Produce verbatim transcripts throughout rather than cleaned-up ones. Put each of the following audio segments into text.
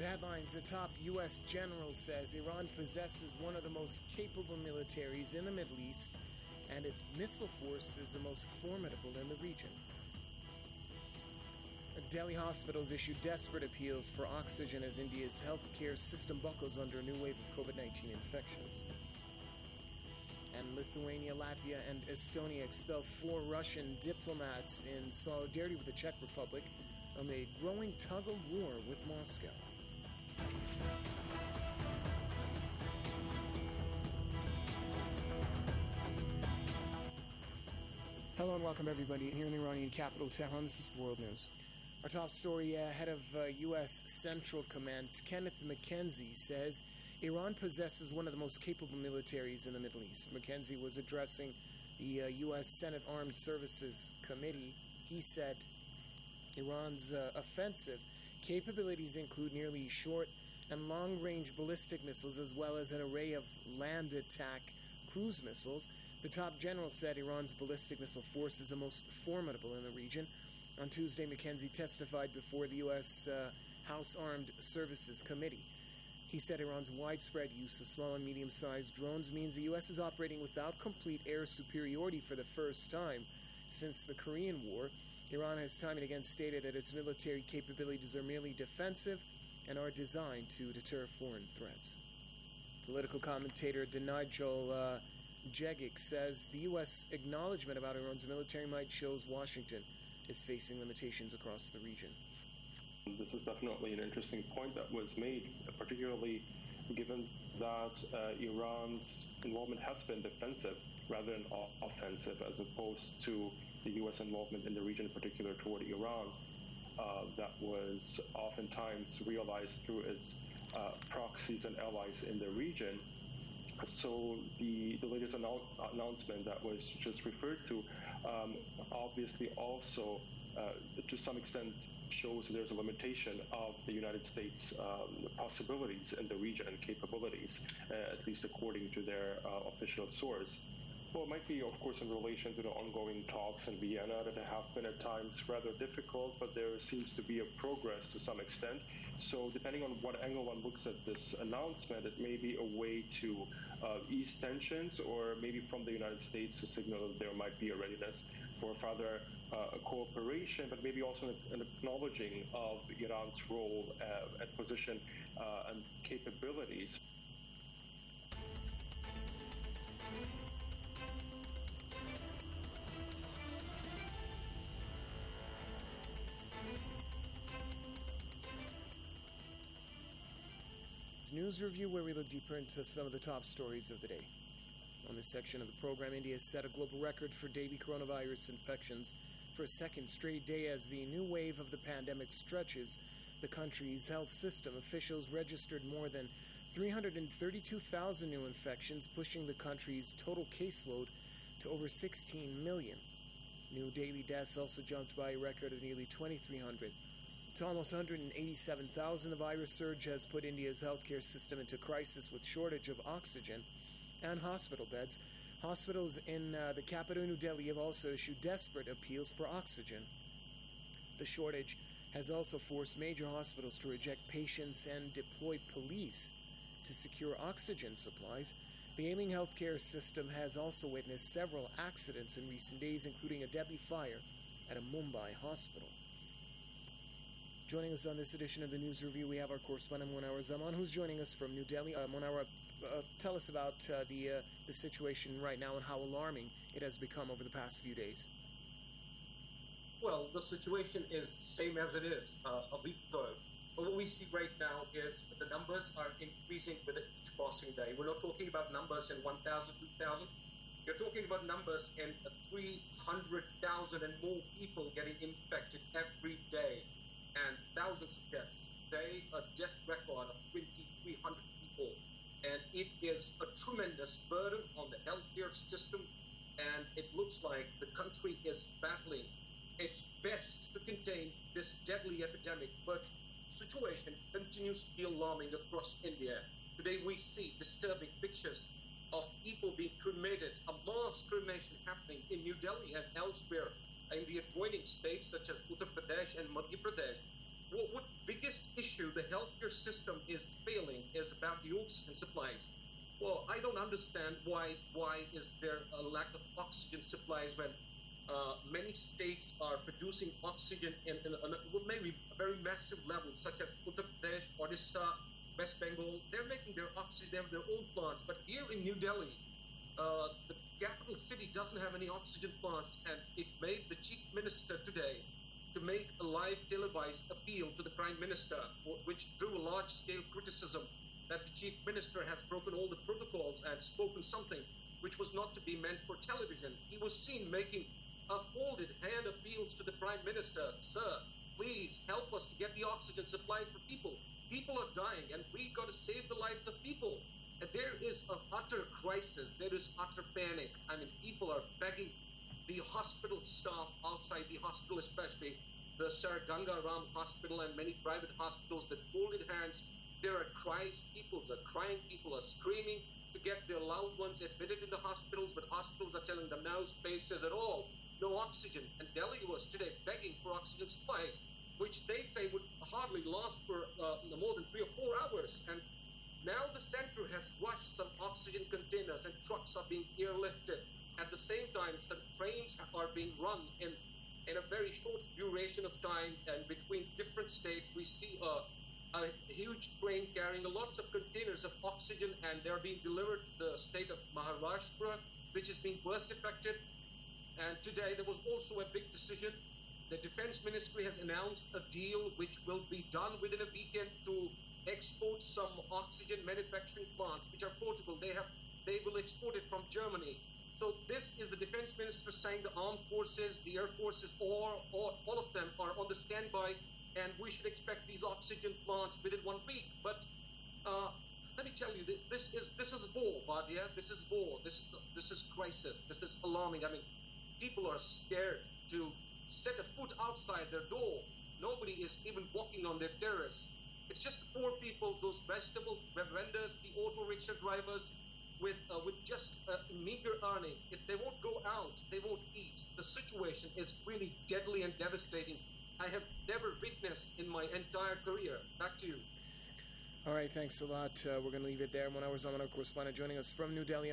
headlines, a top U S general says Iran possesses one of the most capable militaries in the Middle East, and its missile force is the most formidable in the region. Delhi hospitals issue desperate appeals for oxygen as India's healthcare system buckles under a new wave of covid nineteen infections. And Lithuania, Latvia, and Estonia expel four Russian diplomats in solidarity with the Czech Republic amid a growing tug-of-war with Moscow. Hello and welcome everybody here in the Iranian capital, Tehran. This is World News. Our top story, uh, head of uh, U S Central Command, Kenneth McKenzie, says Iran possesses one of the most capable militaries in the Middle East. McKenzie was addressing the uh, U S Senate Armed Services Committee. He said Iran's uh, offensive capabilities include nearly short and long-range ballistic missiles, as well as an array of land attack cruise missiles. The top general said Iran's ballistic missile force is the most formidable in the region. On Tuesday, McKenzie testified before the U S Uh, House Armed Services Committee. He said Iran's widespread use of small and medium-sized drones means the U S is operating without complete air superiority for the first time since the Korean War. Iran has time and again stated that its military capabilities are merely defensive and are designed to deter foreign threats. Political commentator Nigel uh, Jegic says the U S acknowledgement about Iran's military might shows Washington is facing limitations across the region. This is definitely an interesting point that was made, particularly given that uh, Iran's involvement has been defensive rather than offensive, as opposed to the U S involvement in the region, in particular toward Iran, uh, that was oftentimes realized through its uh, proxies and allies in the region. So the, the latest annou- announcement that was just referred to um, obviously also, uh, to some extent, shows there's a limitation of the United States' um, possibilities in the region and capabilities, uh, at least according to their uh, official source. Well, it might be, of course, in relation to the ongoing talks in Vienna that have been at times rather difficult, but there seems to be a progress to some extent. So depending on what angle one looks at this announcement, it may be a way to uh, ease tensions, or maybe from the United States to signal that there might be a readiness for further uh, cooperation, but maybe also an acknowledging of Iran's role uh, and position uh, and capabilities. News review, where we look deeper into some of the top stories of the day. On this section of the program, India has set a global record for daily coronavirus infections for a second straight day as the new wave of the pandemic stretches the country's health system. Officials registered more than three hundred thirty-two thousand new infections, pushing the country's total caseload to over sixteen million. New daily deaths also jumped by a record of nearly twenty-three hundred. To almost one hundred eighty-seven thousand, the virus surge has put India's healthcare system into crisis with shortage of oxygen and hospital beds. Hospitals in uh, the capital, New Delhi, have also issued desperate appeals for oxygen. The shortage has also forced major hospitals to reject patients and deploy police to secure oxygen supplies. The ailing healthcare system has also witnessed several accidents in recent days, including a deadly fire at a Mumbai hospital. Joining us on this edition of the News Review, we have our correspondent Munawar Zaman, who's joining us from New Delhi. Uh, Munawar, uh, tell us about uh, the uh, the situation right now and how alarming it has become over the past few days. Well, the situation is same as it is uh, a week ago. But what we see right now is the numbers are increasing with each passing day. We're not talking about numbers in one thousand, two thousand. You're talking about numbers in three hundred thousand and more people getting infected every day, and thousands of deaths. Today, a death record of twenty-three hundred people. And it is a tremendous burden on the healthcare system. And it looks like the country is battling its best to contain this deadly epidemic. But the situation continues to be alarming across India. Today, we see disturbing pictures of people being cremated, a mass cremation happening in New Delhi and elsewhere in the adjoining states such as Uttar Pradesh and Madhya Pradesh. what, what biggest issue the healthcare system is failing is about the oxygen supplies. Well, I don't understand why why is there a lack of oxygen supplies when uh, many states are producing oxygen in, in, in a, maybe a very massive level, such as Uttar Pradesh, Odisha, West Bengal. They're making their oxygen, they have their own plants. But here in New Delhi, uh, the capital city doesn't have any oxygen plants, and it made the chief minister today to make a live televised appeal to the prime minister, which drew a large-scale criticism that the chief minister has broken all the protocols and spoken something which was not to be meant for television. He was seen making a folded hand appeals to the prime minister. Sir, please help us to get the oxygen supplies for people. People are dying, and we got to save the lives of people. And there is an utter crisis. There is utter panic. I mean, people are begging the hospital staff outside the hospital, especially the Sir Ganga Ram Hospital and many private hospitals, that folded hands. There are cries, people are crying, people are screaming to get their loved ones admitted in the hospitals, but hospitals are telling them no spaces at all, no oxygen. And Delhi was today begging for oxygen supplies, which they say would hardly last for uh, more than three or four hours. And now the center has rushed some oxygen containers, and trucks are being airlifted. At the same time, some trains are being run in, in a very short duration of time, and between different states we see a a huge train carrying lots of containers of oxygen, and they're being delivered to the state of Maharashtra, which is being worst affected. And today there was also a big decision. The Defense Ministry has announced a deal which will be done within a weekend to export some oxygen manufacturing plants, which are portable. They have, they will export it from Germany. So this is the Defense Minister saying the armed forces, the air forces, or, or all of them are on the standby, and we should expect these oxygen plants within one week. But uh, let me tell you, this is this is war, Bhatia. This is war. This is this is crisis. This is alarming. I mean, people are scared to set a foot outside their door. Nobody is even walking on their terrace. It's just the poor people, those vegetable vendors, the auto rickshaw drivers, with uh, with just a meager earning. If they won't go out, they won't eat. The situation is really deadly and devastating. I have never witnessed in my entire career. Back to you. All right, thanks a lot. Uh, we're going to leave it there. One hour's on our correspondent joining us from New Delhi.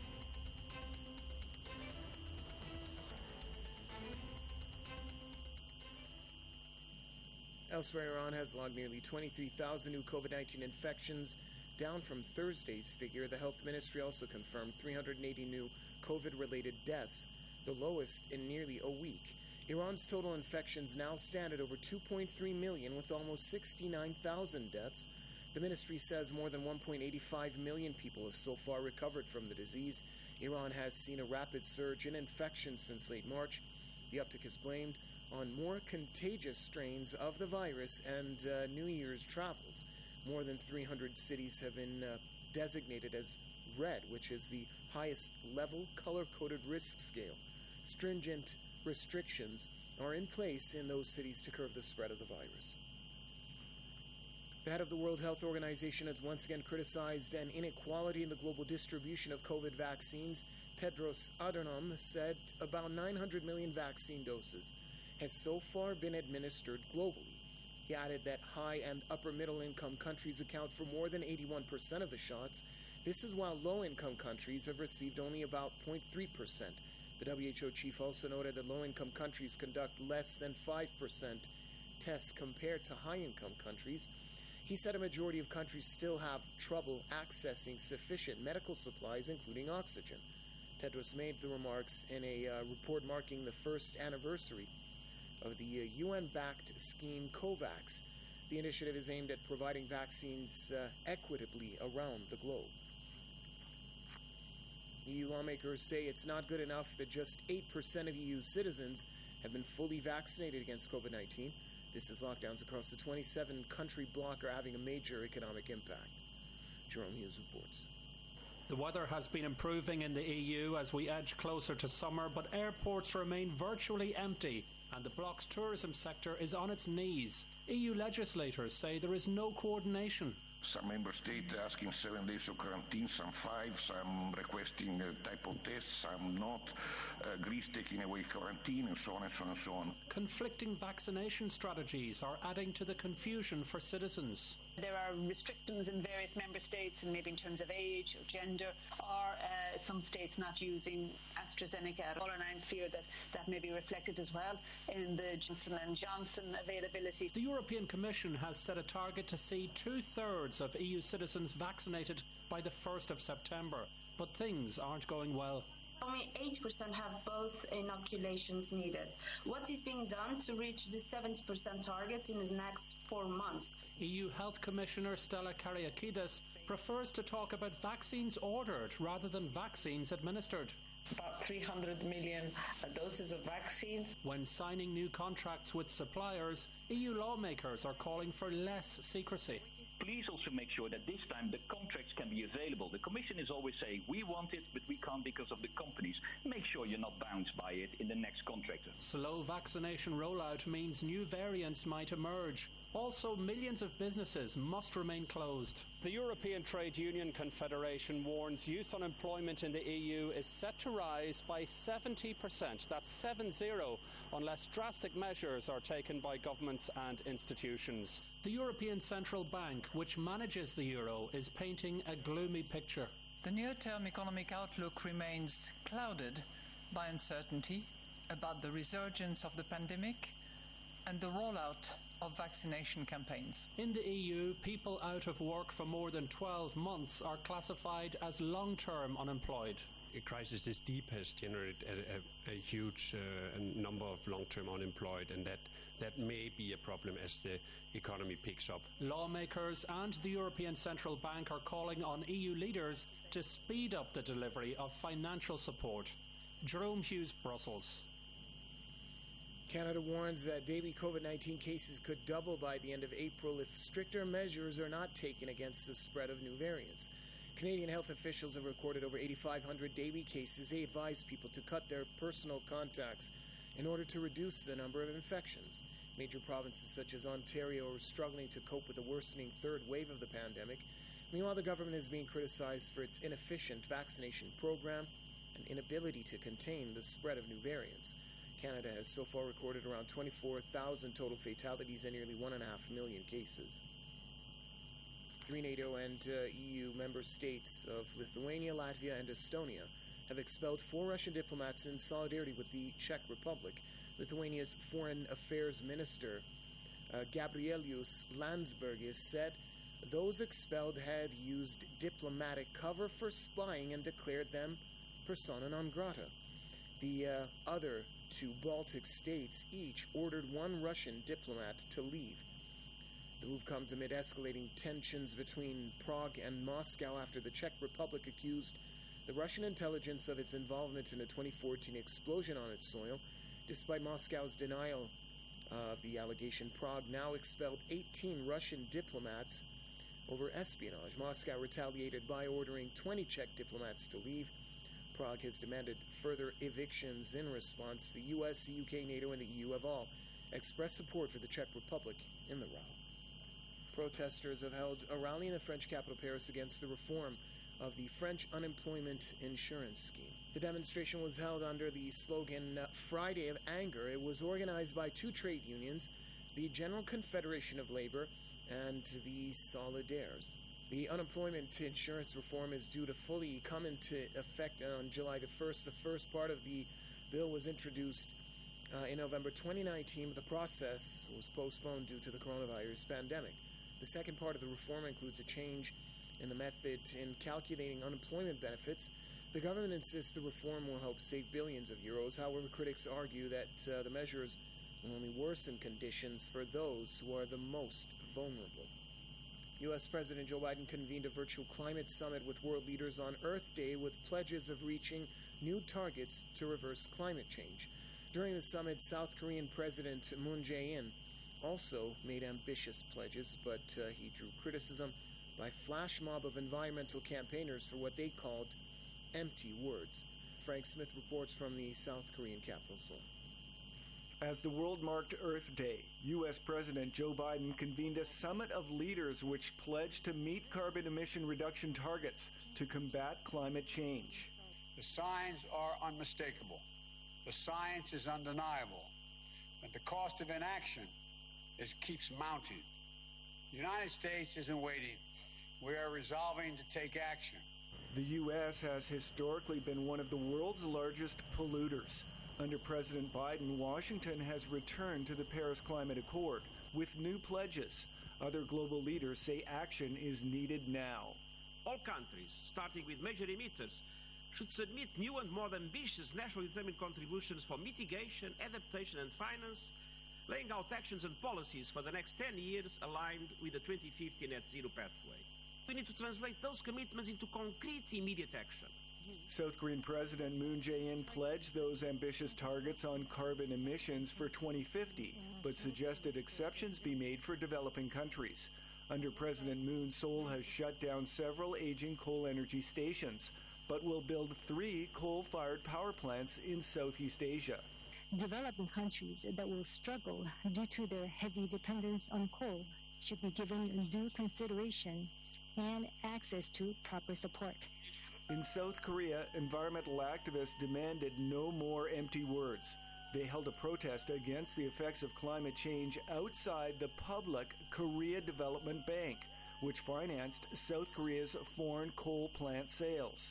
Elsewhere, Iran has logged nearly twenty-three thousand new COVID nineteen infections, down from Thursday's figure. The health ministry also confirmed three hundred eighty new COVID-related deaths, the lowest in nearly a week. Iran's total infections now stand at over two point three million, with almost sixty-nine thousand deaths. The ministry says more than one point eight five million people have so far recovered from the disease. Iran has seen a rapid surge in infections since late March. The uptick is blamed on more contagious strains of the virus and uh, New Year's travels. More than three hundred cities have been uh, designated as red, which is the highest level color-coded risk scale. Stringent restrictions are in place in those cities to curb the spread of the virus. The head of the World Health Organization has once again criticized an inequality in the global distribution of COVID vaccines. Tedros Adhanom said about nine hundred million vaccine doses have so far been administered globally. He added that high and upper middle income countries account for more than eighty-one percent of the shots. This is while low income countries have received only about zero point three percent. The W H O chief also noted that low-income countries conduct less than five percent tests compared to high-income countries. He said a majority of countries still have trouble accessing sufficient medical supplies, including oxygen. Tedros made the remarks in a uh, report marking the first anniversary of the uh, U N-backed scheme COVAX. The initiative is aimed at providing vaccines uh, equitably around the globe. E U lawmakers say it's not good enough that just eight percent of E U citizens have been fully vaccinated against COVID nineteen. This as lockdowns across the twenty-seven country bloc are having a major economic impact. Jerome Hughes reports. The weather has been improving in the E U as we edge closer to summer, but airports remain virtually empty and the bloc's tourism sector is on its knees. E U legislators say there is no coordination. Some member states asking seven days of quarantine, some five, some requesting a type of test, some not. Uh, Greece taking away quarantine, and so on and so on and so on. Conflicting vaccination strategies are adding to the confusion for citizens. There are restrictions in various member states, and maybe in terms of age or gender, or uh, some states not using AstraZeneca. All and I fear that that may be reflected as well in the Johnson and Johnson availability. The European Commission has set a target to see two-thirds of E U citizens vaccinated by the first of September, but things aren't going well. Only eight percent have both inoculations needed. What is being done to reach the seventy percent target in the next four months? E U Health Commissioner Stella Kyriakides prefers to talk about vaccines ordered rather than vaccines administered. About three hundred million doses of vaccines. When signing new contracts with suppliers, E U lawmakers are calling for less secrecy. Please also make sure that this time the contracts can be available. The Commission is always saying, we want it, but we can't because of the companies. Make sure you're not bound by it in the next contract. Slow vaccination rollout means new variants might emerge. Also, millions of businesses must remain closed. The European Trade Union Confederation warns youth unemployment in the E U is set to rise by seventy percent. That's seven zero, unless drastic measures are taken by governments and institutions. The European Central Bank, which manages the euro, is painting a gloomy picture. The near-term economic outlook remains clouded by uncertainty about the resurgence of the pandemic and the rollout of vaccination campaigns. In the E U, people out of work for more than twelve months are classified as long-term unemployed. A crisis this deep has generated a, a, a huge uh, number of long-term unemployed, and that, that may be a problem as the economy picks up. Lawmakers and the European Central Bank are calling on E U leaders to speed up the delivery of financial support. Jerome Hughes, Brussels. Canada warns that daily COVID nineteen cases could double by the end of April if stricter measures are not taken against the spread of new variants. Canadian health officials have recorded over eighty-five hundred daily cases. They advise people to cut their personal contacts in order to reduce the number of infections. Major provinces such as Ontario are struggling to cope with a worsening third wave of the pandemic. Meanwhile, the government is being criticized for its inefficient vaccination program and inability to contain the spread of new variants. Canada has so far recorded around twenty-four thousand total fatalities and nearly one point five million cases. Three NATO and uh, E U member states of Lithuania, Latvia, and Estonia have expelled four Russian diplomats in solidarity with the Czech Republic. Lithuania's Foreign Affairs Minister, uh, Gabrielius Landsbergis, said those expelled had used diplomatic cover for spying and declared them persona non grata. The uh, other two Baltic states each ordered one Russian diplomat to leave. The move comes amid escalating tensions between Prague and Moscow after the Czech Republic accused the Russian intelligence of its involvement in a twenty fourteen explosion on its soil. Despite Moscow's denial of the allegation, Prague now expelled eighteen Russian diplomats over espionage. Moscow retaliated by ordering twenty Czech diplomats to leave. Prague has demanded further evictions in response. The U S, the U K, NATO, and the E U have all expressed support for the Czech Republic in the row. Protesters have held a rally in the French capital Paris against the reform of the French unemployment insurance scheme. The demonstration was held under the slogan uh, Friday of Anger. It was organized by two trade unions, the General Confederation of Labor and the Solidaires. The unemployment insurance reform is due to fully come into effect on July the first. The first part of the bill was introduced uh, in November twenty nineteen, but the process was postponed due to the coronavirus pandemic. The second part of the reform includes a change in the method in calculating unemployment benefits. The government insists the reform will help save billions of euros. However, critics argue that uh, the measures will only worsen conditions for those who are the most vulnerable. U S President Joe Biden convened a virtual climate summit with world leaders on Earth Day with pledges of reaching new targets to reverse climate change. During the summit, South Korean President Moon Jae-in also made ambitious pledges, but uh, he drew criticism by flash mob of environmental campaigners for what they called empty words. Frank Smith reports from the South Korean capital, Seoul. As the world marked Earth Day, U S President Joe Biden convened a summit of leaders which pledged to meet carbon emission reduction targets to combat climate change. The signs are unmistakable. The science is undeniable. But the cost of inaction is keeps mounting. The United States isn't waiting. We are resolving to take action. The U S has historically been one of the world's largest polluters. Under President Biden, Washington has returned to the Paris Climate Accord with new pledges. Other global leaders say action is needed now. All countries, starting with major emitters, should submit new and more ambitious nationally determined contributions for mitigation, adaptation and finance, laying out actions and policies for the next ten years aligned with the twenty fifty net zero pathway. We need to translate those commitments into concrete, immediate action. South Korean President Moon Jae-in pledged those ambitious targets on carbon emissions for twenty fifty, but suggested exceptions be made for developing countries. Under President Moon, Seoul has shut down several aging coal energy stations, but will build three coal-fired power plants in Southeast Asia. Developing countries that will struggle due to their heavy dependence on coal should be given due consideration and access to proper support. In South Korea, environmental activists demanded no more empty words. They held a protest against the effects of climate change outside the public Korea Development Bank, which financed South Korea's foreign coal plant sales.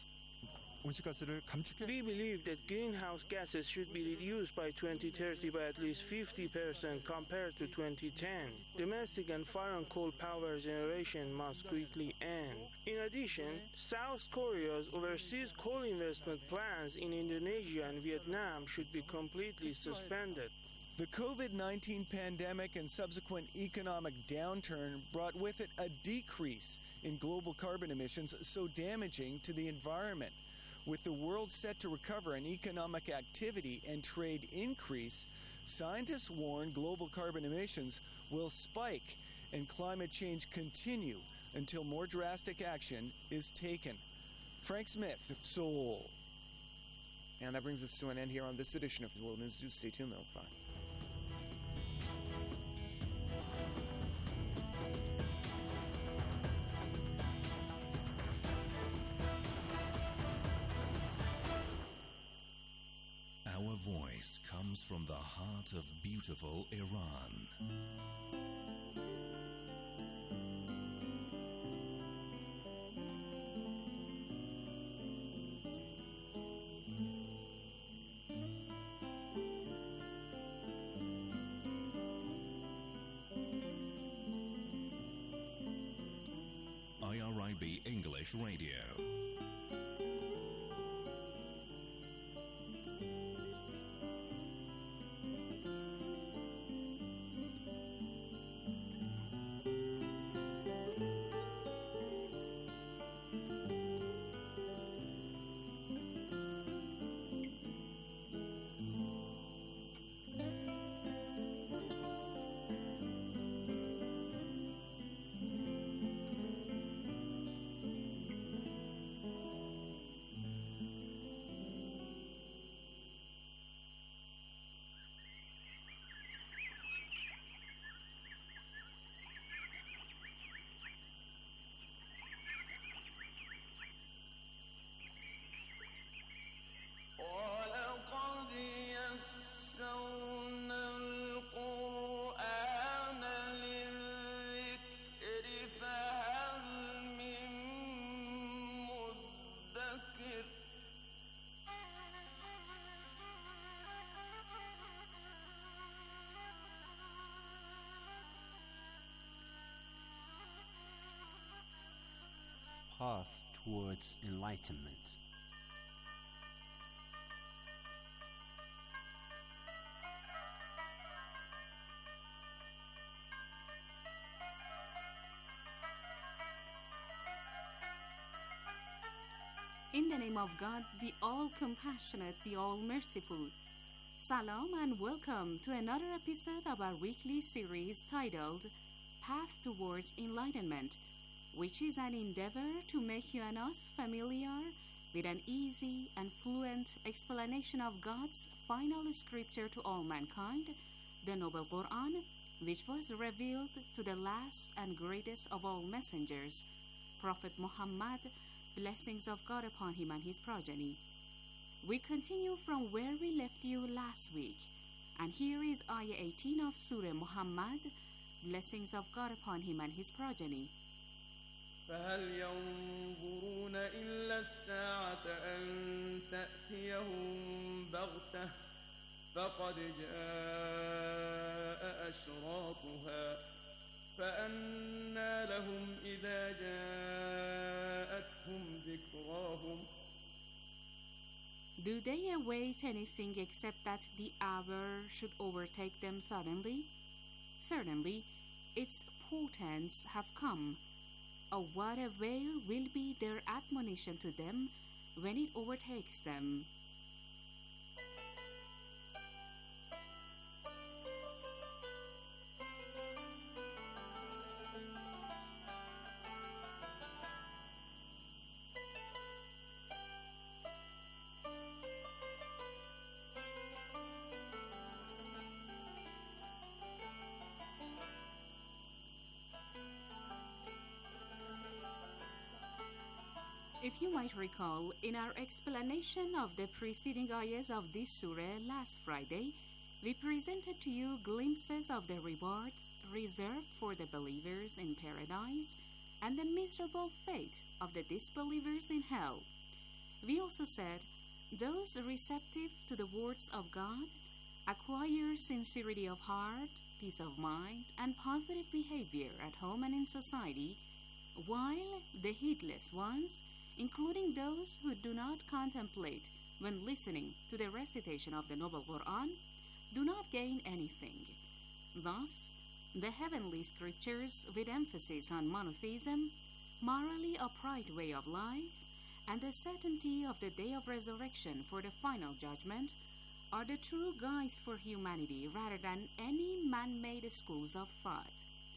We believe that greenhouse gases should be reduced by twenty thirty by at least fifty percent compared to twenty ten. Domestic and foreign coal power generation must quickly end. In addition, South Korea's overseas coal investment plans in Indonesia and Vietnam should be completely suspended. The COVID nineteen pandemic and subsequent economic downturn brought with it a decrease in global carbon emissions so damaging to the environment. With the world set to recover and economic activity and trade increase, scientists warn global carbon emissions will spike and climate change continue until more drastic action is taken. Frank Smith, Seoul. And that brings us to an end here on this edition of World News. Do stay tuned, though. Bye. Our voice comes from the heart of beautiful Iran. I R I B English Radio. Path towards enlightenment. In the name of God, the all-compassionate, the all-merciful. Salam and welcome to another episode of our weekly series titled Path Towards Enlightenment, which is an endeavor to make you and us familiar with an easy and fluent explanation of God's final scripture to all mankind, the Noble Quran, which was revealed to the last and greatest of all messengers, Prophet Muhammad, blessings of God upon him and his progeny. We continue from where we left you last week, and here is Ayah eighteen of Surah Muhammad, blessings of God upon him and his progeny. فهل ينظرون إلا الساعة أن تأتيهم بغتة فقد جاء أشراطها فأنى لهم إذا جاءتهم ذكراهم. Do they await anything except that the hour should overtake them suddenly? Certainly, its portents have come. Of what avail will be their admonition to them when it overtakes them? If you might recall, in our explanation of the preceding ayahs of this surah last Friday, we presented to you glimpses of the rewards reserved for the believers in paradise and the miserable fate of the disbelievers in hell. We also said those receptive to the words of God acquire sincerity of heart, peace of mind, and positive behavior at home and in society, while the heedless ones, including those who do not contemplate when listening to the recitation of the Noble Quran, do not gain anything. Thus, the heavenly scriptures, with emphasis on monotheism, morally upright way of life, and the certainty of the day of resurrection for the final judgment, are the true guides for humanity rather than any man-made schools of thought.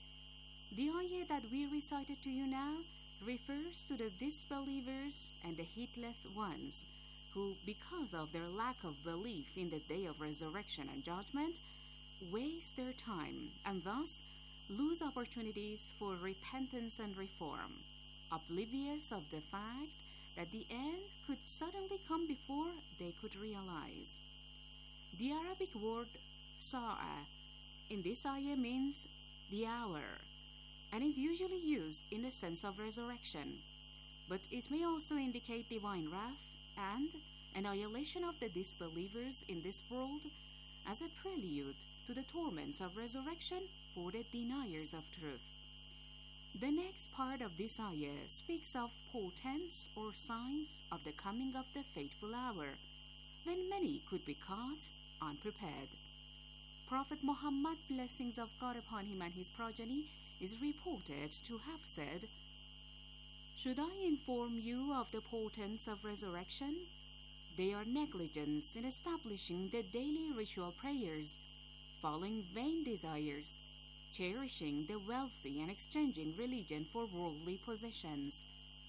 The ayah that we recited to you now refers to the disbelievers and the heedless ones who, because of their lack of belief in the day of resurrection and judgment, waste their time and thus lose opportunities for repentance and reform, oblivious of the fact that the end could suddenly come before they could realize. The Arabic word sa'a in this ayah means the hour, and is usually used in the sense of resurrection, but it may also indicate divine wrath and annihilation of the disbelievers in this world as a prelude to the torments of resurrection for the deniers of truth. The next part of this ayah speaks of portents or signs of the coming of the fateful hour, when many could be caught unprepared. Prophet Muhammad, blessings of God upon him and his progeny, is reported to have said, "Should I inform you of the portents of resurrection? They are negligence in establishing the daily ritual prayers, following vain desires, cherishing the wealthy and exchanging religion for worldly possessions.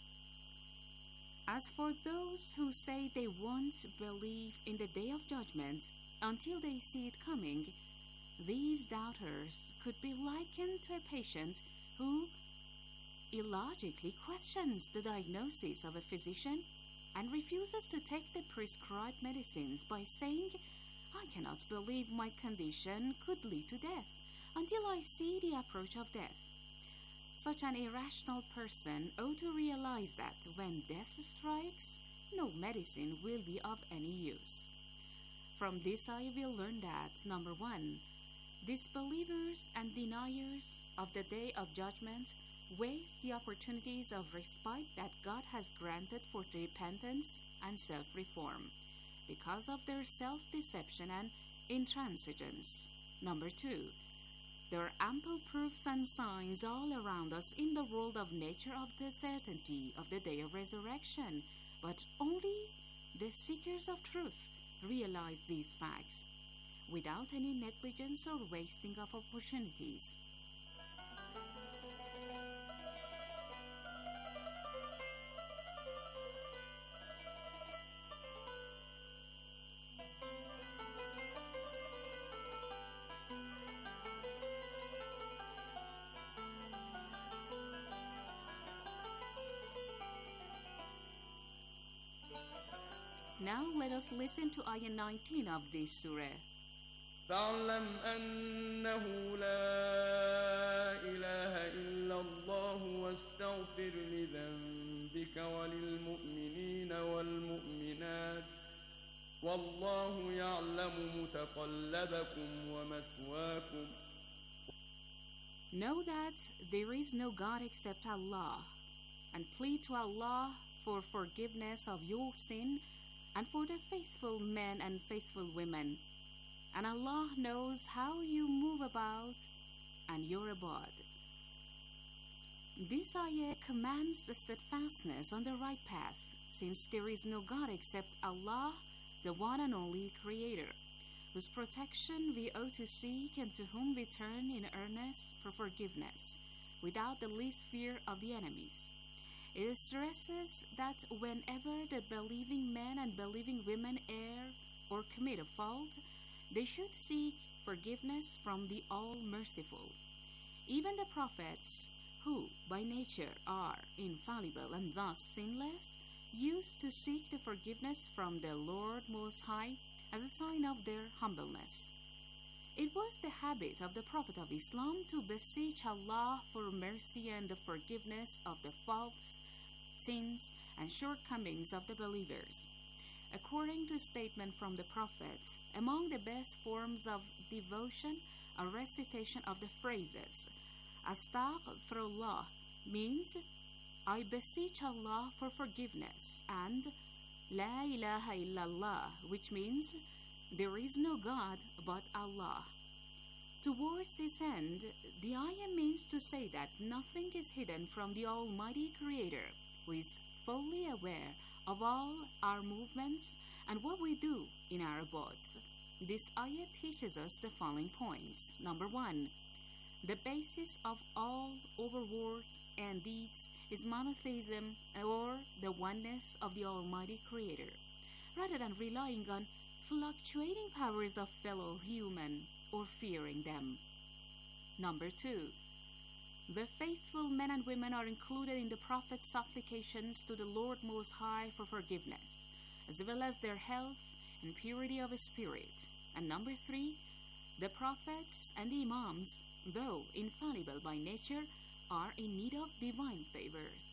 As for those who say they won't believe in the day of judgment until they see it coming, these doubters could be likened to a patient who illogically questions the diagnosis of a physician and refuses to take the prescribed medicines by saying, 'I cannot believe my condition could lead to death until I see the approach of death.' Such an irrational person ought to realize that when death strikes, no medicine will be of any use." From this I will learn that, number one, disbelievers and deniers of the day of judgment waste the opportunities of respite that God has granted for repentance and self-reform because of their self-deception and intransigence. Number two, there are ample proofs and signs all around us in the world of nature of the certainty of the day of resurrection, but only the seekers of truth realize these facts without any negligence or wasting of opportunities. Now let us listen to ayah nineteen of this surah. فاعلم أنه لا إله إلا الله واستغفر لذنبك وللمؤمنين والمؤمنات والله يعلم متقلبكم ومثواكم. Know that there is no God except Allah, and plead to Allah for forgiveness of your sin and for the faithful men and faithful women. And Allah knows how you move about and your abode. This ayah commands the steadfastness on the right path, since there is no God except Allah, the one and only Creator, whose protection we ought to seek and to whom we turn in earnest for forgiveness, without the least fear of the enemies. It stresses that whenever the believing men and believing women err or commit a fault, they should seek forgiveness from the All-Merciful. Even the prophets, who by nature are infallible and thus sinless, used to seek the forgiveness from the Lord Most High as a sign of their humbleness. It was the habit of the Prophet of Islam to beseech Allah for mercy and the forgiveness of the faults, sins, and shortcomings of the believers. According to a statement from the Prophet, among the best forms of devotion are recitation of the phrases Astaghfirullah means I beseech Allah for forgiveness, and La ilaha illallah, which means there is no God but Allah. Towards this end, the ayah means to say that nothing is hidden from the Almighty Creator, who is fully aware of all our movements and what we do in our abodes. This ayah teaches us the following points. Number one, the basis of all our words and deeds is monotheism, or the oneness of the Almighty Creator, rather than relying on fluctuating powers of fellow human or fearing them. Number two, the faithful men and women are included in the Prophet's supplications to the Lord Most High for forgiveness, as well as their health and purity of spirit. And number three, the Prophets and the Imams, though infallible by nature, are in need of divine favors.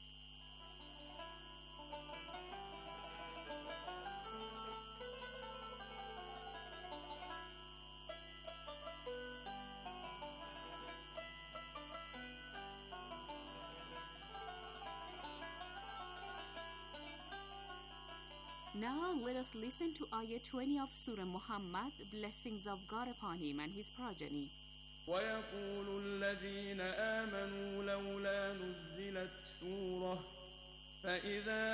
Now let us listen to ayah twenty of Surah Muhammad, blessings of God upon him and his progeny. ويقول الذين آمنوا لولا نزلت سورة فإذا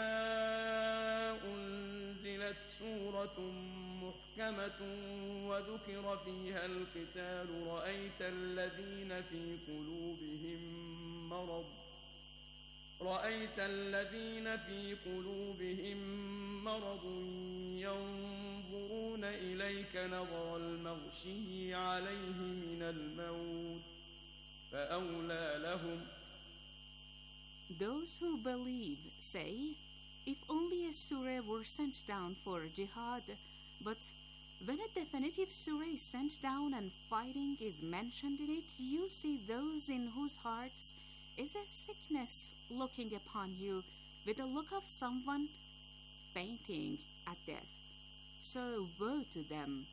أنزلت سورة محكمة وذكر فيها القتال رأيت الذين في قلوبهم مرض رأيت الذين في قلوبهم مرض ينظرون إليك نظر المغشي عليه من الموت فأولى لهم. Those who believe say, if only a surah were sent down for jihad, but when a definitive surah is sent down and fighting is mentioned in it, you see those in whose hearts is a sickness looking upon you with the look of someone fainting at death. So woe to them.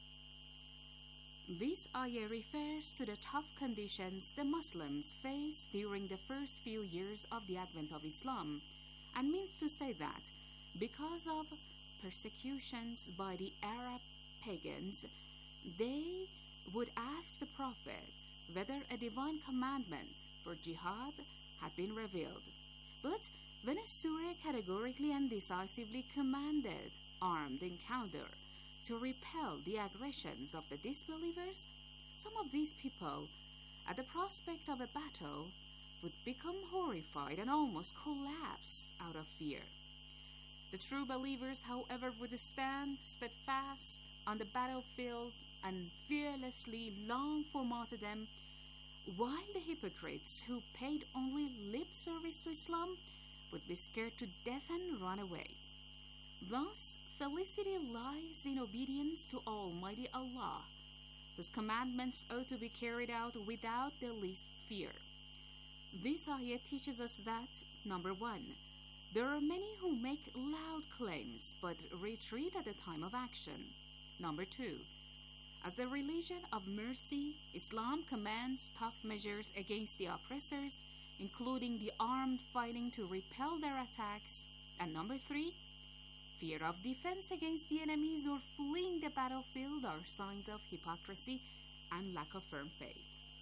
This ayah refers to the tough conditions the Muslims faced during the first few years of the advent of Islam, and means to say that because of persecutions by the Arab pagans, they would ask the Prophet whether a divine commandment for jihad had been revealed. But when a surah categorically and decisively commanded armed encounter to repel the aggressions of the disbelievers, some of these people, at the prospect of a battle, would become horrified and almost collapse out of fear. The true believers, however, would stand steadfast on the battlefield and fearlessly long for martyrdom, while the hypocrites who paid only lip service to Islam would be scared to death and run away. Thus, felicity lies in obedience to Almighty Allah, whose commandments ought to be carried out without the least fear. This ayah teaches us that, number one, there are many who make loud claims but retreat at the time of action. Number two, as the religion of mercy, Islam commands tough measures against the oppressors, including the armed fighting to repel their attacks. And number three, fear of defense against the enemies or fleeing the battlefield are signs of hypocrisy and lack of firm faith.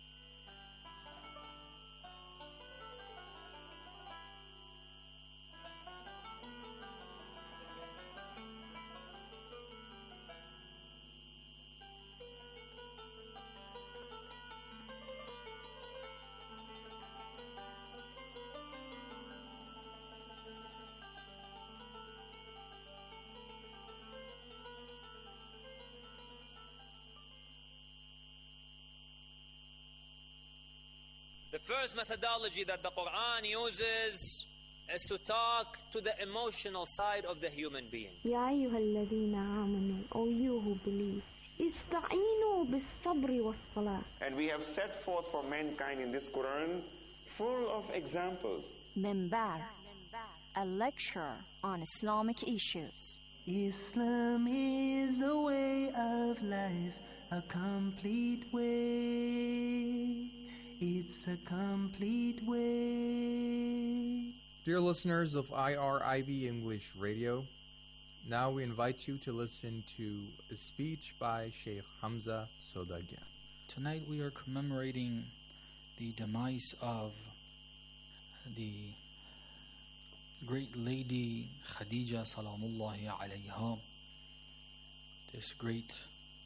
The first methodology that the Quran uses is to talk to the emotional side of the human being. يا أيها الذين آمنوا, O you who believe, استعينوا بالصبر والصلاة. And we have set forth for mankind in this Quran full of examples. Minbar, a lecture on Islamic issues. Islam is a way of life, a complete way. It's a complete way. Dear listeners of I R I V English Radio, now we invite you to listen to a speech by Sheikh Hamza Sodagian. Tonight we are commemorating the demise of the great lady Khadija Salamullahi alayha, this great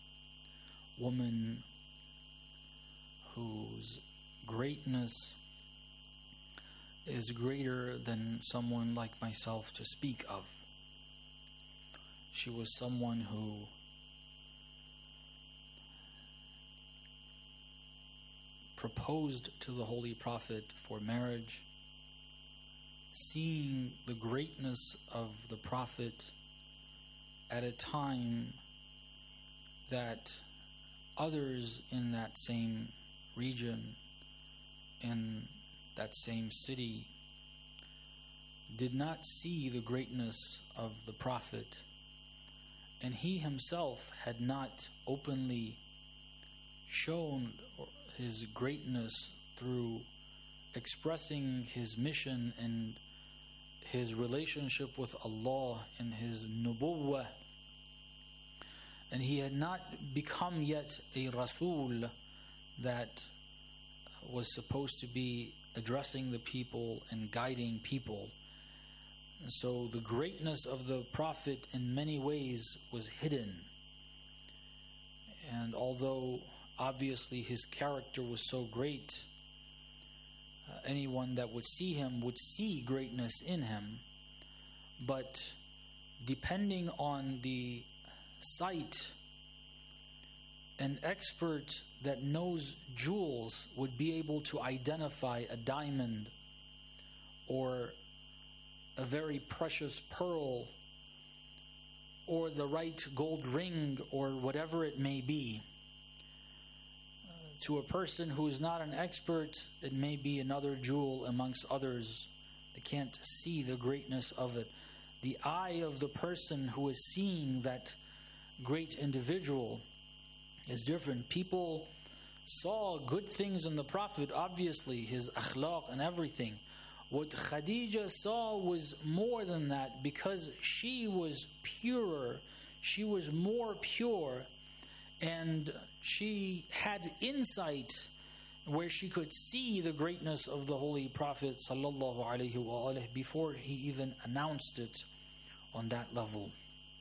woman whose greatness is greater than someone like myself to speak of. She was someone who proposed to the Holy Prophet for marriage, seeing the greatness of the Prophet at a time that others in that same region, in that same city, did not see the greatness of the Prophet, and he himself had not openly shown his greatness through expressing his mission and his relationship with Allah and his nubuwwah, and he had not become yet a Rasul that was supposed to be addressing the people and guiding people. And so the greatness of the Prophet in many ways was hidden. And although obviously his character was so great, uh, anyone that would see him would see greatness in him. But depending on the sight, an expert that knows jewels would be able to identify a diamond or a very precious pearl or the right gold ring or whatever it may be. Uh, to a person who is not an expert, it may be another jewel amongst others. They can't see the greatness of it. The eye of the person who is seeing that great individual is different. People saw good things in the Prophet, obviously, his akhlaq and everything. What Khadija saw was more than that, because she was purer, she was more pure, and she had insight where she could see the greatness of the Holy Prophet sallallahu alaihi wasallam before he even announced it on that level.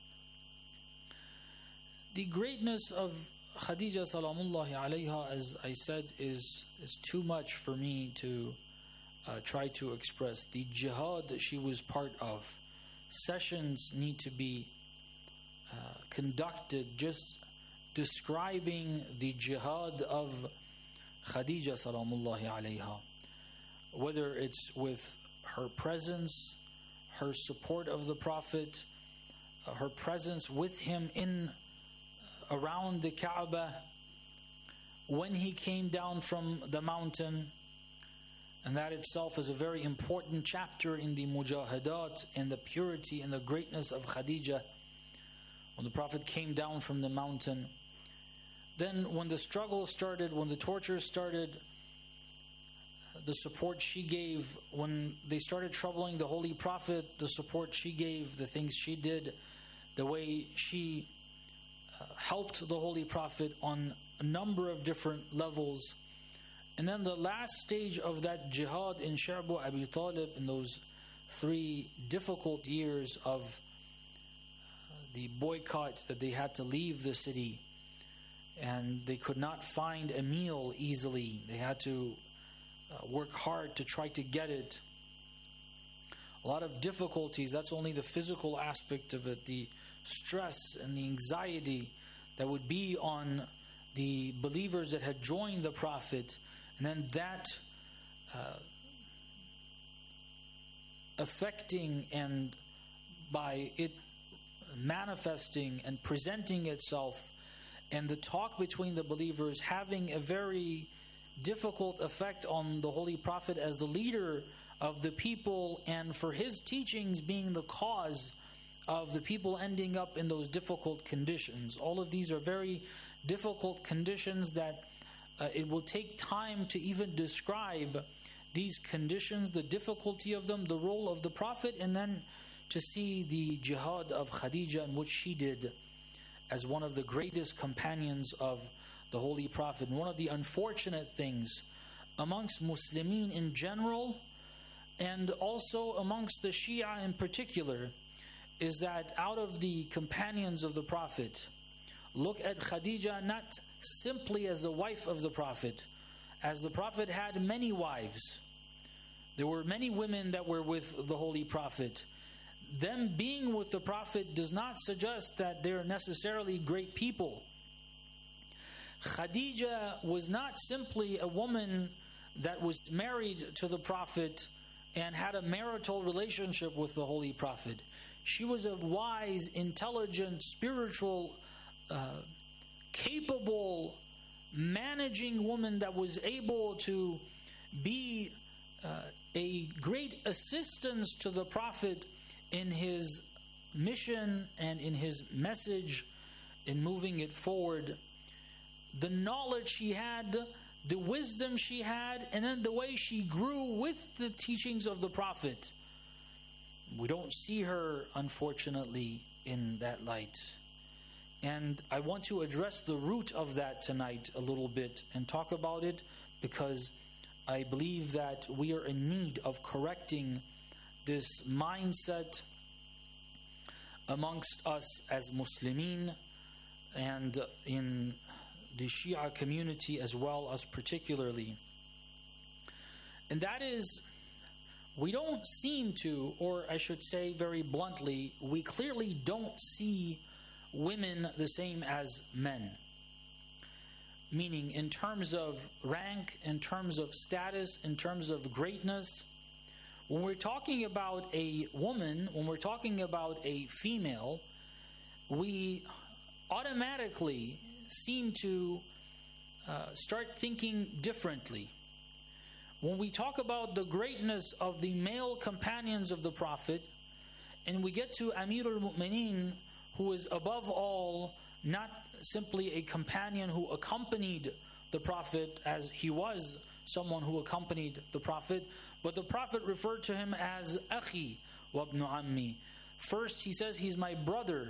The greatness of Khadija salamullahi alayha, as I said, is, is too much for me to uh, try to express. The jihad that she was part of, sessions need to be uh, conducted just describing the jihad of Khadija salamullahi alayha, whether it's with her presence, her support of the Prophet, uh, her presence with him in uh, around the Kaaba when he came down from the mountain. And that itself is a very important chapter in the mujahadat and the purity and the greatness of Khadija. When the Prophet came down from the mountain, then when the struggle started, when the torture started, the support she gave, when they started troubling the Holy Prophet, the support she gave, the things she did, the way she uh, helped the Holy Prophet on a number of different levels. And then the last stage of that jihad in Sha'bu Abi Talib, in those three difficult years of uh, the boycott, that they had to leave the city and they could not find a meal easily. They had to uh, work hard to try to get it. A lot of difficulties. That's only the physical aspect of it, the stress and the anxiety that would be on the believers that had joined the Prophet. And then that uh, affecting and by it manifesting and presenting itself, and the talk between the believers having a very difficult effect on the Holy Prophet as the leader of the people, and for his teachings being the cause of the people ending up in those difficult conditions. All of these are very difficult conditions that Uh, it will take time to even describe these conditions, the difficulty of them, the role of the Prophet, and then to see the jihad of Khadija and what she did as one of the greatest companions of the Holy Prophet. And one of the unfortunate things amongst Muslimin in general, and also amongst the Shia in particular, is that out of the companions of the Prophet, look at Khadija not simply as the wife of the Prophet, as the Prophet had many wives. There were many women that were with the Holy Prophet. Them being with the Prophet does not suggest that they're necessarily great people. Khadija was not simply a woman that was married to the Prophet and had a marital relationship with the Holy Prophet. She was a wise, intelligent, spiritual, uh, capable, managing woman that was able to be uh, a great assistance to the Prophet in his mission and in his message, in moving it forward. The knowledge she had, the wisdom she had, and then the way she grew with the teachings of the Prophet. We don't see her, unfortunately, in that light. And I want to address the root of that tonight a little bit and talk about it, because I believe that we are in need of correcting this mindset amongst us as Muslimin and in the Shia community as well as particularly. And that is, we don't seem to, or I should say very bluntly, we clearly don't see women the same as men. Meaning in terms of rank, in terms of status, in terms of greatness. When we're talking about a woman, when we're talking about a female, we automatically seem to uh, start thinking differently. When we talk about the greatness of the male companions of the Prophet, and we get to Amir al-Mu'mineen, who is above all not simply a companion who accompanied the Prophet, as he was someone who accompanied the Prophet, but the Prophet referred to him as Akhi wa ibn Ammi. First he says he's my brother,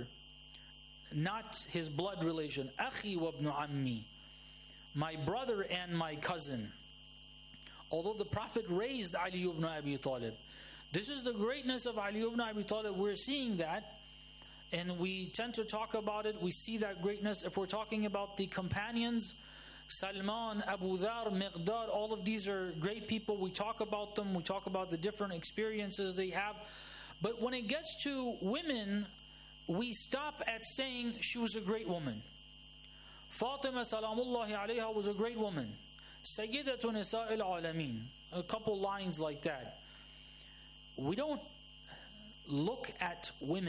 not his blood relation. Akhi wa ibn Ammi, my brother and my cousin. Although the Prophet raised Ali ibn Abi Talib. This is the greatness of Ali ibn Abi Talib. We're seeing that, and we tend to talk about it. We see that greatness. If we're talking about the companions, Salman, Abu Dhar, Miqdad, all of these are great people. We talk about them. We talk about the different experiences they have. But when it gets to women, we stop at saying she was a great woman. Fatima salamullahi alayha was a great woman. Sayyidatu Nisa al-Alameen. A couple lines like that. We don't look at women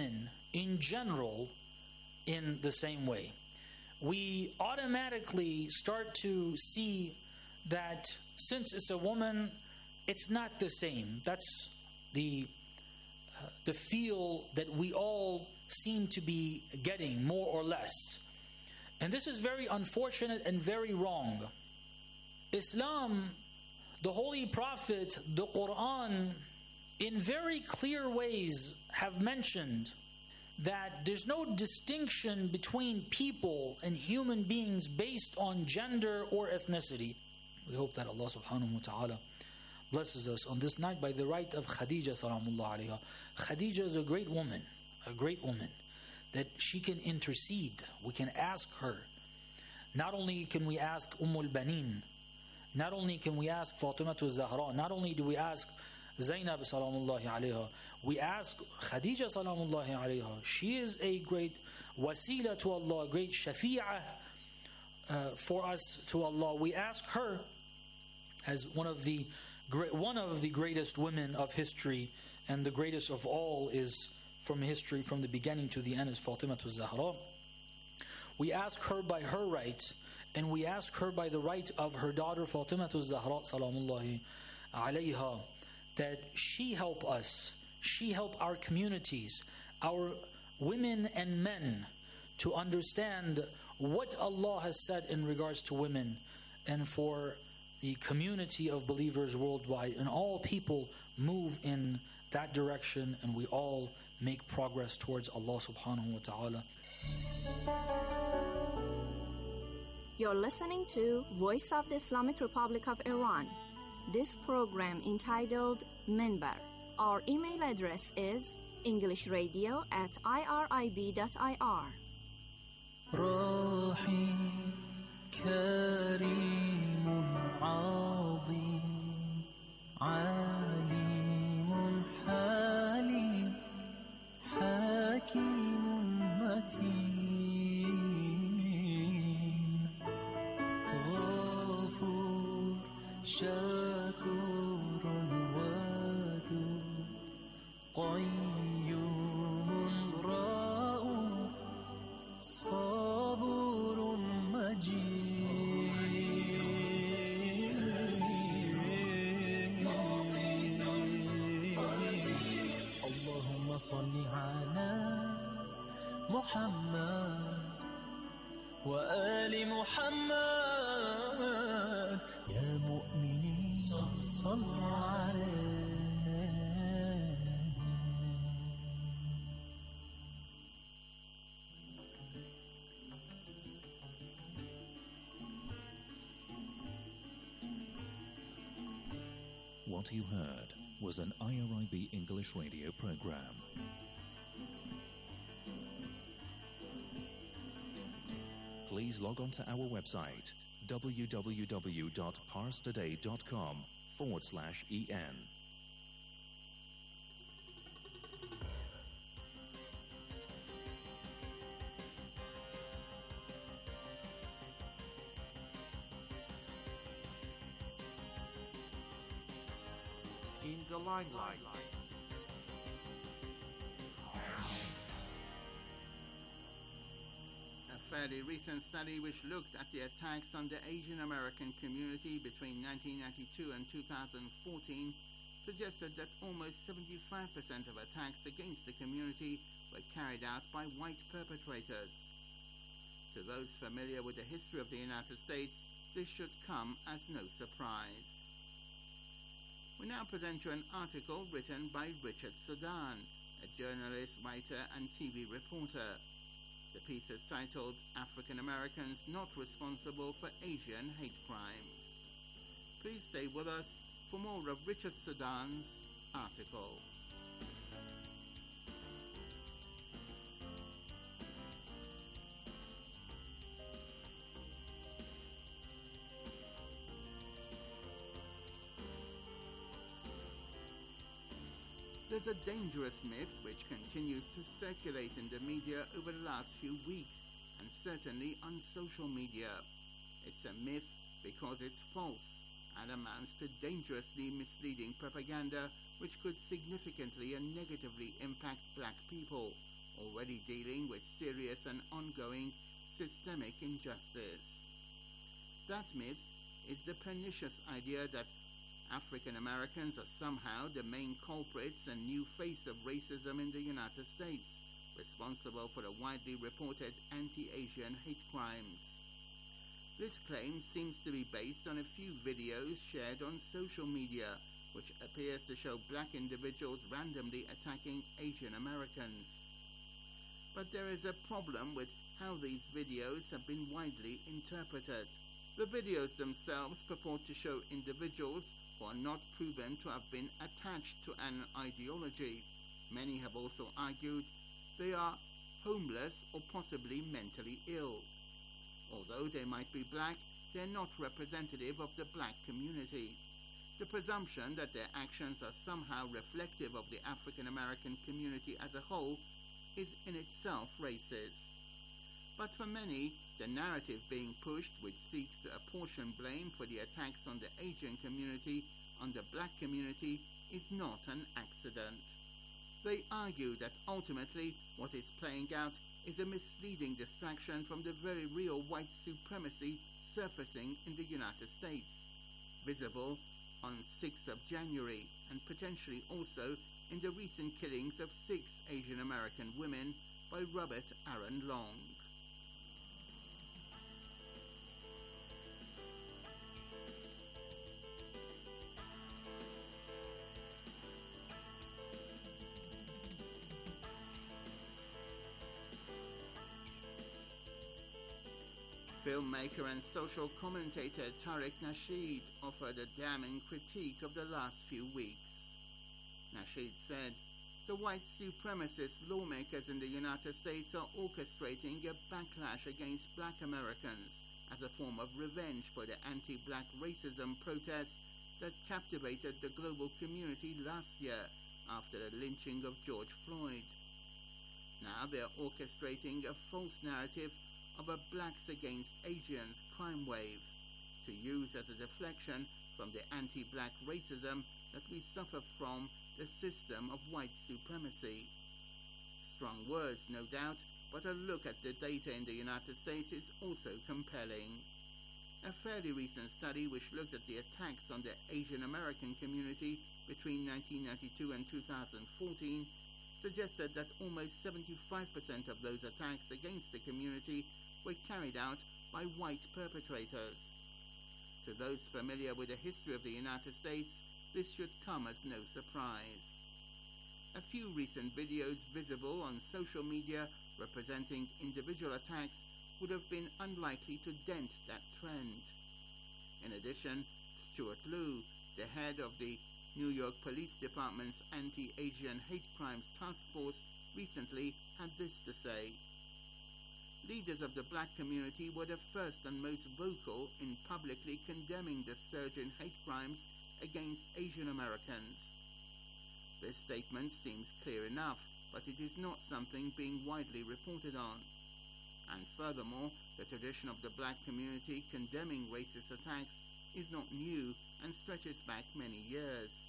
in general in the same way. We automatically start to see that since it's a woman, it's not the same. That's the uh, the feel that we all seem to be getting, more or less. And this is very unfortunate and very wrong. Islam, the Holy Prophet, the Quran, in very clear ways have mentioned that there's no distinction between people and human beings based on gender or ethnicity. We hope that Allah subhanahu wa ta'ala blesses us on this night by the right of Khadija salamullah alayha. Khadija is a great woman, a great woman, that she can intercede. We can ask her. Not only can we ask Umm al-Banin, not only can we ask Fatima al-Zahra, not only do we ask Zainab salamullahi alayha, we ask Khadija salamullahi alayha. She is a great wasila to Allah, a great shafi'ah uh, for us to Allah. We ask her as one of the great, one of the greatest women of history, and the greatest of all is from history, from the beginning to the end, is Fatima al-Zahra. We ask her by her right, and we ask her by the right of her daughter Fatima al-Zahra salamullahi alayha, that she help us, she help our communities, our women and men, to understand what Allah has said in regards to women, and for the community of believers worldwide, and all people move in that direction, and we all make progress towards Allah subhanahu wa ta'ala. You're listening to Voice of the Islamic Republic of Iran. This program entitled Minbar. Our email address is englishradio at irib dot I R. رحيم كريم عظيم عليم حليم حكيم متين غفور شكور ودود قيوم رؤوف صبور مجيد اللهم صل على محمد وآل محمد يا مؤمنين صلوا عليه. What you heard was an I R I B English radio program. Please log on to our website w w w dot pars today dot com forward slash en. In the limelight. A fairly recent study which looked at the attacks on the Asian American community between nineteen ninety-two and two thousand fourteen suggested that almost seventy-five percent of attacks against the community were carried out by white perpetrators. To those familiar with the history of the United States, this should come as no surprise. We now present you an article written by Richard Sudan, a journalist, writer, and T V reporter. The piece is titled African Americans Not Responsible for Asian Hate Crimes. Please stay with us for more of Richard Sudan's article. There's a dangerous myth which continues to circulate in the media over the last few weeks, and certainly on social media. It's a myth because it's false and amounts to dangerously misleading propaganda which could significantly and negatively impact black people, already dealing with serious and ongoing systemic injustice. That myth is the pernicious idea that African Americans are somehow the main culprits and new face of racism in the United States, responsible for the widely reported anti-Asian hate crimes. This claim seems to be based on a few videos shared on social media, which appears to show black individuals randomly attacking Asian Americans. But there is a problem with how these videos have been widely interpreted. The videos themselves purport to show individuals who are not proven to have been attached to an ideology. Many have also argued they are homeless or possibly mentally ill. Although they might be black, they are not representative of the black community. The presumption that their actions are somehow reflective of the African American community as a whole is in itself racist. But for many, the narrative being pushed, which seeks to apportion blame for the attacks on the Asian community on the black community, is not an accident. They argue that ultimately what is playing out is a misleading distraction from the very real white supremacy surfacing in the United States, visible on sixth of January and potentially also in the recent killings of six Asian American women by Robert Aaron Long. Filmmaker and social commentator Tariq Nasheed offered a damning critique of the last few weeks. Nasheed said, "The white supremacist lawmakers in the United States are orchestrating a backlash against black Americans as a form of revenge for the anti-black racism protests that captivated the global community last year after the lynching of George Floyd. Now they are orchestrating a false narrative of a blacks against Asians crime wave to use as a deflection from the anti-black racism that we suffer from the system of white supremacy." Strong words, no doubt, but a look at the data in the United States is also compelling. A fairly recent study which looked at the attacks on the Asian American community between nineteen ninety-two and two thousand fourteen suggested that almost seventy-five percent of those attacks against the community were carried out by white perpetrators. To those familiar with the history of the United States, this should come as no surprise. A few recent videos visible on social media representing individual attacks would have been unlikely to dent that trend. In addition, Stuart Liu, the head of the New York Police Department's Anti-Asian Hate Crimes Task Force, recently had this to say: "Leaders of the black community were the first and most vocal in publicly condemning the surge in hate crimes against Asian Americans." This statement seems clear enough, but it is not something being widely reported on. And furthermore, the tradition of the black community condemning racist attacks is not new and stretches back many years.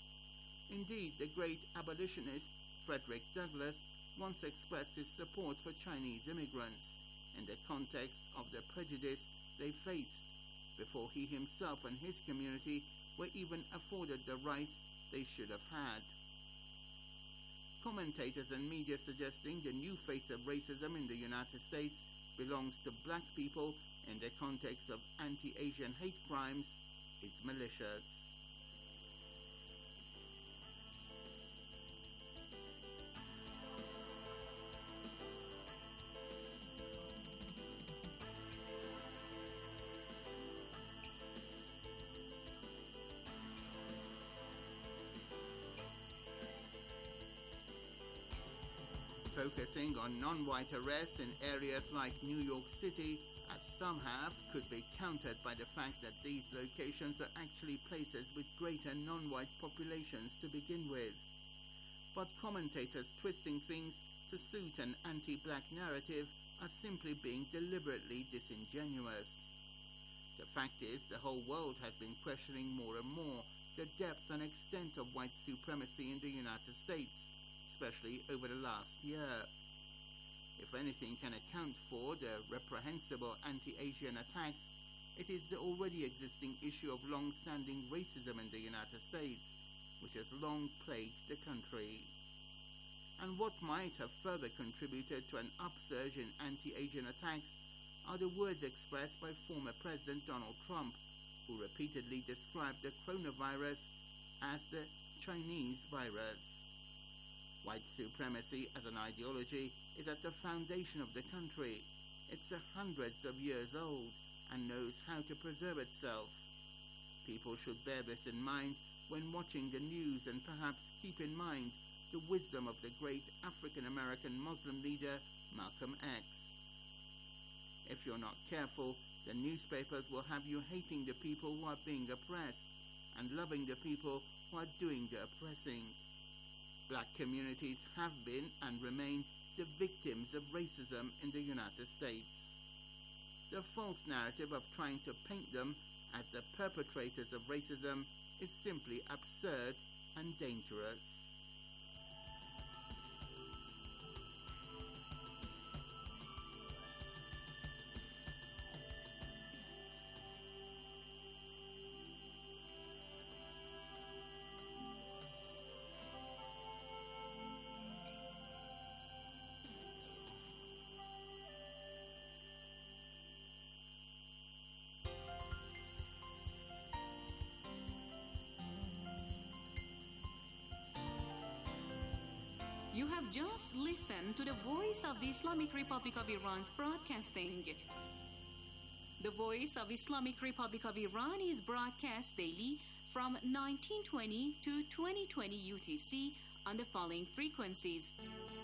Indeed, the great abolitionist Frederick Douglass once expressed his support for Chinese immigrants in the context of the prejudice they faced before he himself and his community were even afforded the rights they should have had. Commentators and media suggesting the new face of racism in the United States belongs to black people in the context of anti-Asian hate crimes is malicious. Focusing on non-white arrests in areas like New York City, as some have, could be countered by the fact that these locations are actually places with greater non-white populations to begin with. But commentators twisting things to suit an anti-black narrative are simply being deliberately disingenuous. The fact is, the whole world has been questioning more and more the depth and extent of white supremacy in the United States, especially over the last year. If anything can account for the reprehensible anti-Asian attacks, it is the already existing issue of long-standing racism in the United States, which has long plagued the country. And what might have further contributed to an upsurge in anti-Asian attacks are the words expressed by former President Donald Trump, who repeatedly described the coronavirus as the Chinese virus. White supremacy as an ideology is at the foundation of the country. It's a hundreds of years old and knows how to preserve itself. People should bear this in mind when watching the news, and perhaps keep in mind the wisdom of the great African-American Muslim leader Malcolm X. If you're not careful, the newspapers will have you hating the people who are being oppressed and loving the people who are doing the oppressing. Black communities have been and remain the victims of racism in the United States. The false narrative of trying to paint them as the perpetrators of racism is simply absurd and dangerous. You have just listened to the Voice of the Islamic Republic of Iran's broadcasting. The Voice of Islamic Republic of Iran is broadcast daily from nineteen twenty to twenty twenty U T C on the following frequencies.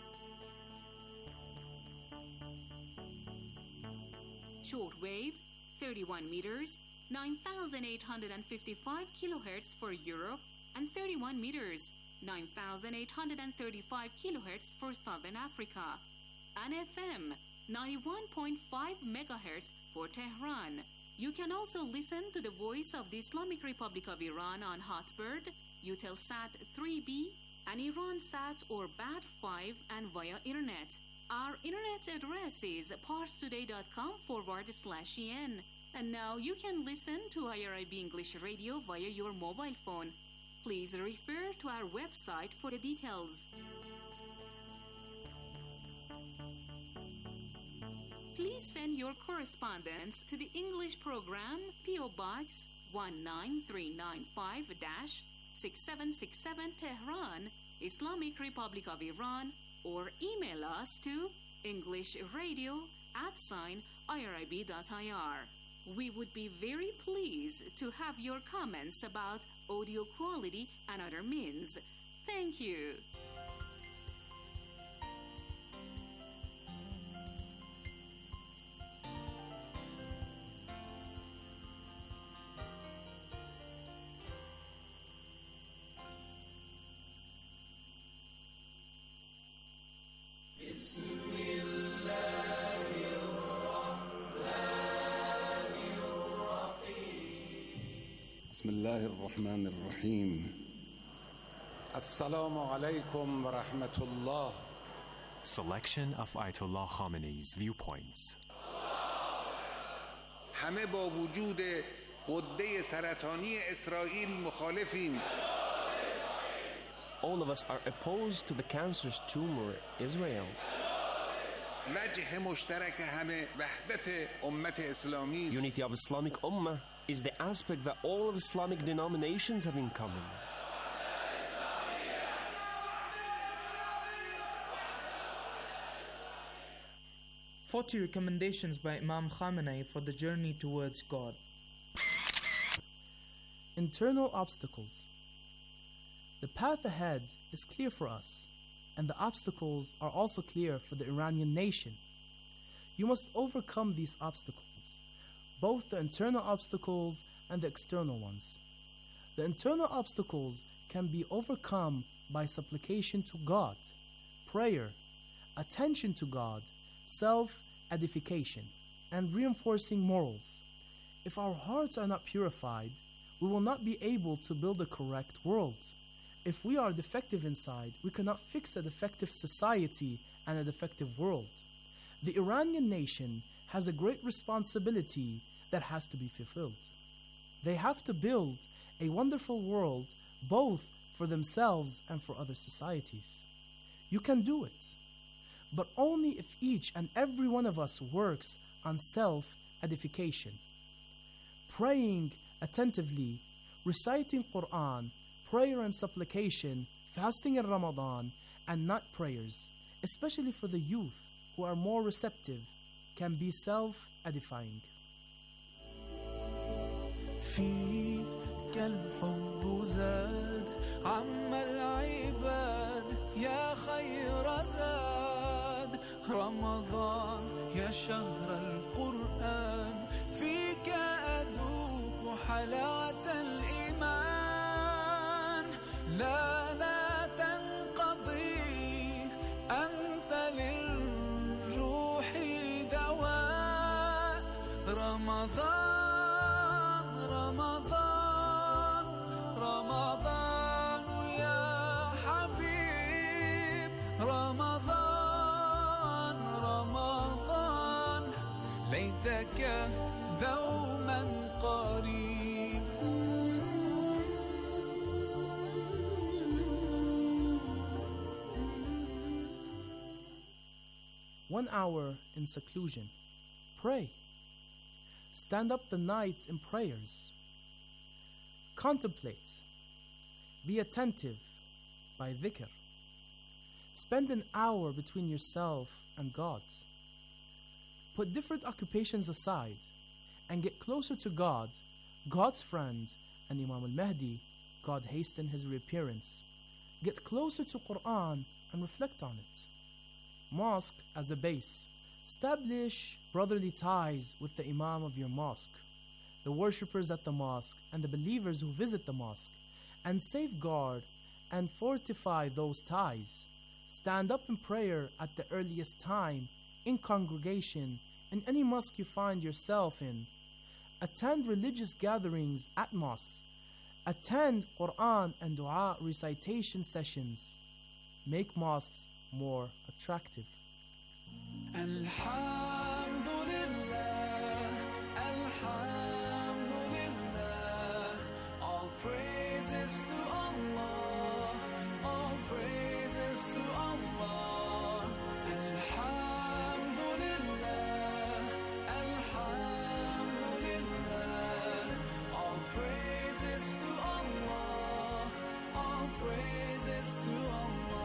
Shortwave, thirty-one meters, nine thousand eight hundred fifty-five kilohertz for Europe, and thirty-one meters, nine thousand eight hundred thirty-five kilohertz for Southern Africa, and F M ninety-one point five megahertz for Tehran. You can also listen to the Voice of the Islamic Republic of Iran on Hotbird, Eutelsat three B, and IranSat or B A T five, and via Internet. Our Internet address is parstoday.com forward slash en. And now you can listen to I R I B English Radio via your mobile phone. Please refer to our website for the details. Please send your correspondence to the English program, P O Box one nine three nine five, six seven six seven, Tehran, Islamic Republic of Iran, or email us to englishradio at sign irib dot I R. We would be very pleased to have your comments about audio quality and other means. Thank you. بسم الله الرحمن الرحيم السلام عليكم ورحمة الله. Selection of Ayatollah Khamenei's viewpoints. همه با وجود غده سرطانی اسرائیل مخالفیم. All of us are opposed to the cancerous tumor Israel. وجه مشترک همه وحدت امت اسلامی. Unity of Islamic Ummah is the aspect that all of Islamic denominations have in common. Forty recommendations by Imam Khamenei for the journey towards God. Internal obstacles. The path ahead is clear for us, and the obstacles are also clear for the Iranian nation. You must overcome these obstacles, both the internal obstacles and the external ones. The internal obstacles can be overcome by supplication to God, prayer, attention to God, self-edification, and reinforcing morals. If our hearts are not purified, we will not be able to build a correct world. If we are defective inside, we cannot fix a defective society and a defective world. The Iranian nation has a great responsibility that has to be fulfilled. They have to build a wonderful world both for themselves and for other societies. You can do it, but only if each and every one of us works on self-edification. Praying attentively, reciting Quran, prayer and supplication, fasting in Ramadan, and not prayers, especially for the youth who are more receptive, can be self-edifying. فيك الحب زاد عم العباد يا خير زاد رمضان يا شهر القرآن فيك أذوق حلاوة الإيمان لا لا تنقضي أنت للروح دواء رمضان رمضان رمضان يا حبيب رمضان رمضان ليتك دوما قريب. One hour in seclusion. Pray. Stand up the night in prayers. Contemplate. Be attentive by dhikr. Spend an hour between yourself and God. Put different occupations aside and get closer to God, God's friend, and Imam al-Mahdi, God hasten his reappearance. Get closer to Quran and reflect on it. Mosque as a base. Establish brotherly ties with the Imam of your mosque, the worshippers at the mosque, and the believers who visit the mosque, and safeguard and fortify those ties. Stand up in prayer at the earliest time, in congregation, in any mosque you find yourself in. Attend religious gatherings at mosques. Attend Quran and dua recitation sessions. Make mosques more attractive. Alhamdulillah, Alhamdulillah, all praises to Allah, all praises to Allah. Alhamdulillah, Alhamdulillah, all praises to Allah, all praises to Allah.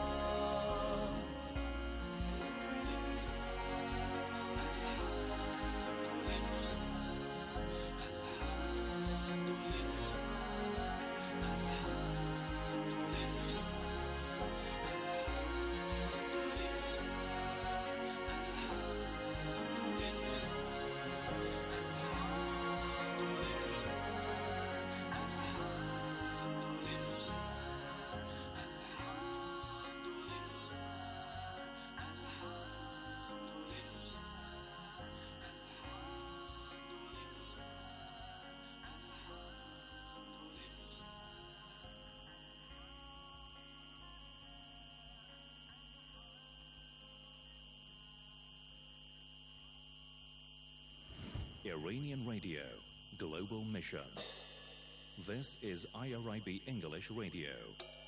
Iranian Radio, Global Mission. This is I R I B English Radio.